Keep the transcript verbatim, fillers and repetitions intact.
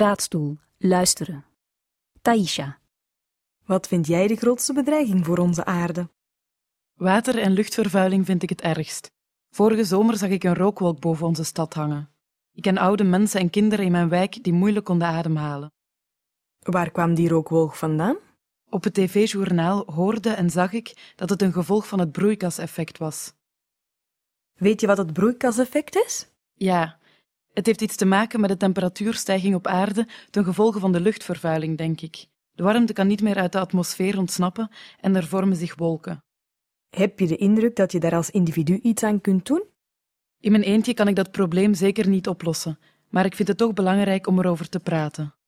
Praatstoel, luisteren. Taisha. Wat vind jij de grootste bedreiging voor onze aarde? Water- en luchtvervuiling vind ik het ergst. Vorige zomer zag ik een rookwolk boven onze stad hangen. Ik ken oude mensen en kinderen in mijn wijk die moeilijk konden ademhalen. Waar kwam die rookwolk vandaan? Op het tv-journaal hoorde en zag ik dat het een gevolg van het broeikaseffect was. Weet je wat het broeikaseffect is? Ja, het heeft iets te maken met de temperatuurstijging op aarde ten gevolge van de luchtvervuiling, denk ik. De warmte kan niet meer uit de atmosfeer ontsnappen en er vormen zich wolken. Heb je de indruk dat je daar als individu iets aan kunt doen? In mijn eentje kan ik dat probleem zeker niet oplossen, maar ik vind het toch belangrijk om erover te praten.